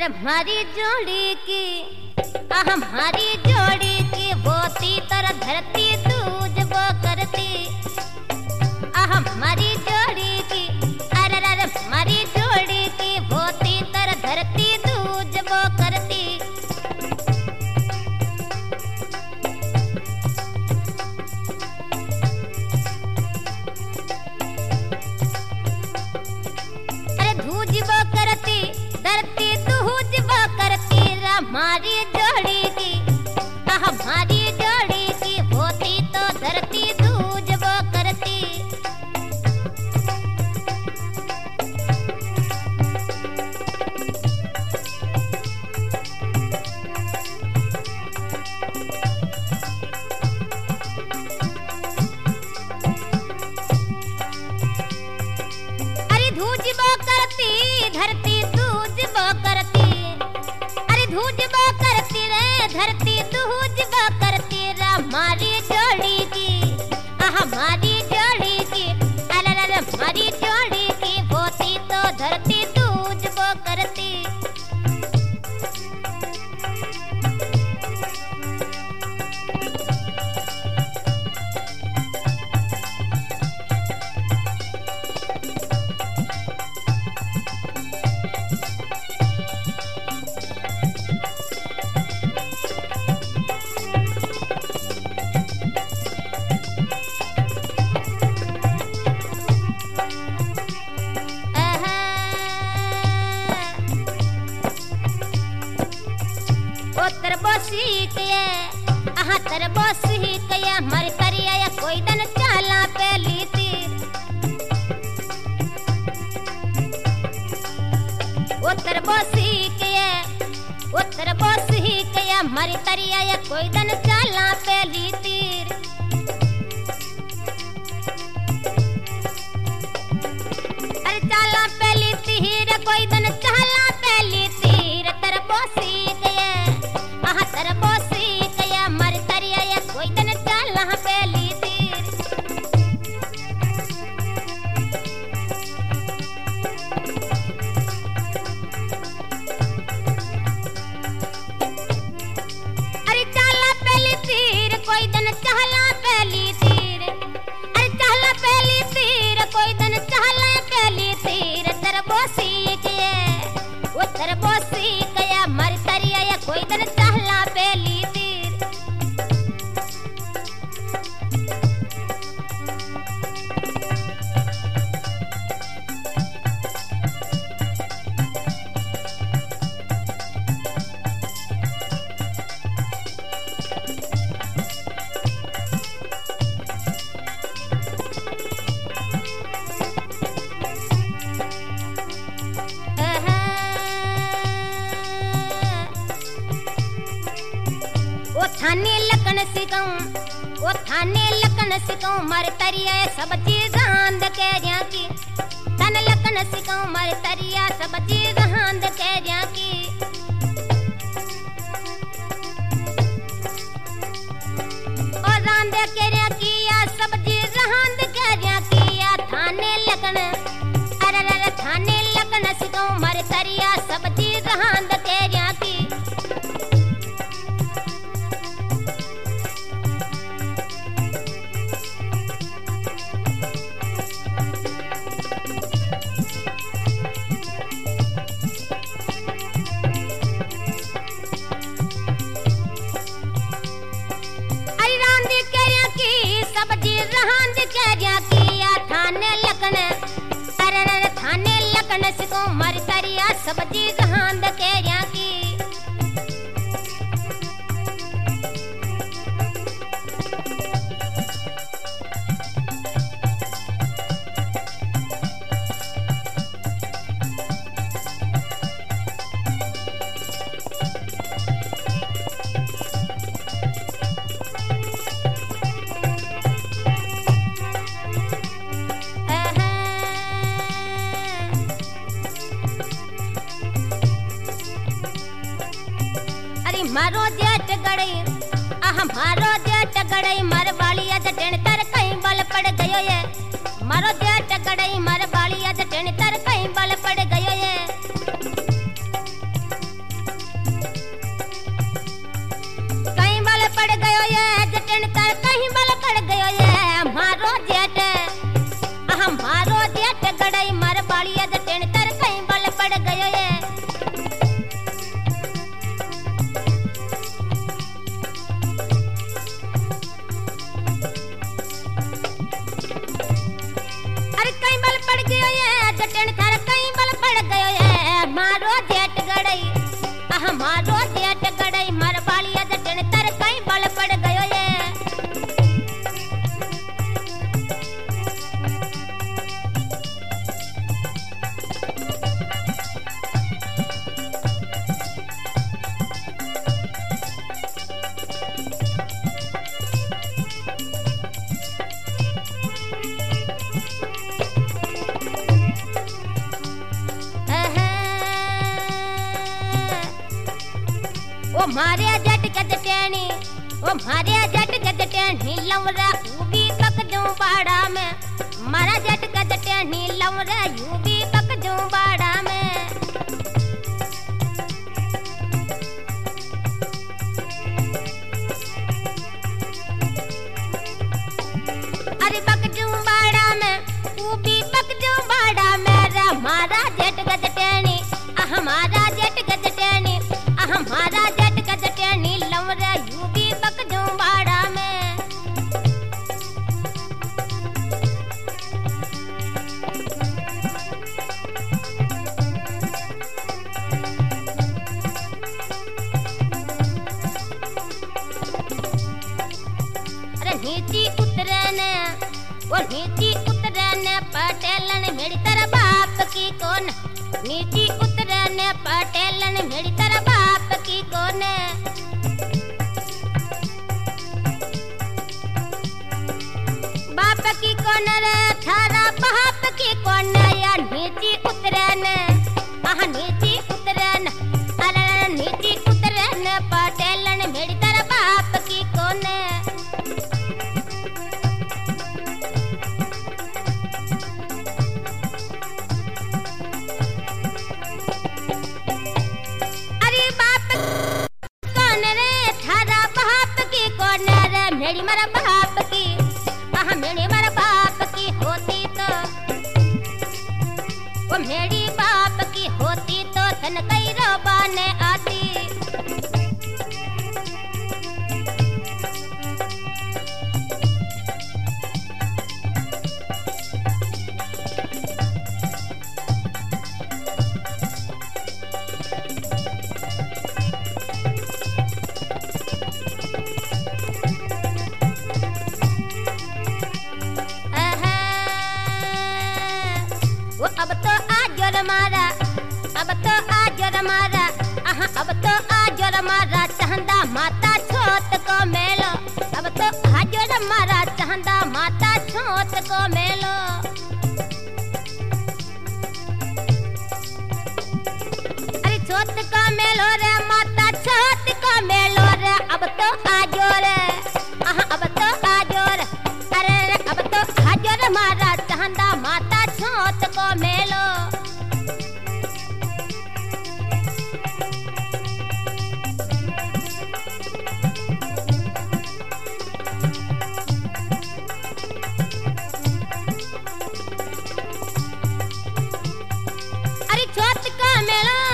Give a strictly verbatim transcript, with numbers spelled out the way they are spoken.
अरे हमारी जोड़ी की आ हमारी जोड़ी की बोती तर धरती दूज वो करती आ हमारी जोड़ी की अरे अरे हमारी जोड़ी की बोती तर धरती दूज वो करती। अरे धूज वो करती धरती दूज वो करती हमारी जोड़ी की आ हमारी जोड़ी की होती तो धरती दूज वो करती। अरे धूज वो करती धरती दूज वो करती अरे धूज वो करती रे धरती दूज वो करती रे हमारी जोड़ी की आ हमारी जोड़ी की अरे अरे हमारी जोड़ी की होती तो धरती दूज वो करती। तरबोसी के आहा तरबोसी के मर करिया कोई दन चाला पहली तीर ओ तरबोसी के ओ तरबोसी के मर करिया कोई दन चाला पहली तीर। अरे चाला पहली तीर कोई दन चाला पहली तीर तरबोसी के तरबोसी कया मर करिया कोई दन चाला पहली तीर। अरे चाला पहली तीर कोई दन चाला पहली तीर अरे चाला पहली तीर कोई दन चाला पहली तीर तरबोसी के वो तरबोसी कया मर करिया कोई दन चाला पहली तीर। ओ थाने लकन सिकाऊं ओ थाने लकन सिकाऊं मर तरिया सब चीज हांद के रिया की तन लकन सिकाऊं मर तरिया सब चीज हांद के रिया की। और रांद के रिया किया सब चीज हांद के रिया किया थाने लकन अरे अरे थाने लकन सिकाऊं मर तरिया सब चीज हांद के रिया की। मर करिया सब चीज हांद के रिया की। मारो जेठ गड़ई आह मारो जेठ गड़ई मर बालिया जटन तर कहीं बल पड़ गयो ये मारो जेठ गड़ई मर बालिया जटन तर कहीं बल पड़ गयो ये। ओ मारे जट गजटेनी ओ मारे जट गजटेनी लवरा यूबी पक दूं बाड़ा में मारा जट गजटेनी लवरा यूबी पक दूं बाड़ा में अरे पक दूं बाड़ा में यूबी पक दूं बाड़ा में मारा जट गजटेनी हमारा जट गजटेनी हमारा जट गजटेनी लवरा यूबी पक दूं बाड़ा में अरे नीची उतरने वो नीची उतरने पटेलन मेरी तरह बाप की कौन नीची उतरने पटेलन मेरी तरह बाप की कोने बाप की कोने रे थारा बाप की कोने या नीची उतरने आह नीची उतरने अरे नीची उतरने पटेलन मेरी तरह बाप की कोने मेरी मरा बाप की आह मेरी मरा बाप की होती तो वो मेरी बाप की होती तो तन कई रोबाने आती अब तो आज जोर मारा अब तो आज जोर मारा आहा अब तो आज जोर मारा चहंदा माता छोट को मेलो अब तो आज जोर मारा चहंदा माता छोट को मेलो अरे छोट को मेलो रे माता छोट को मेलो रे अब तो आज जोर आहा अब तो आज जोर अरे अब तो आज जोर मारा चहंदा माता छोट को मेलो अरे छोट को मेलो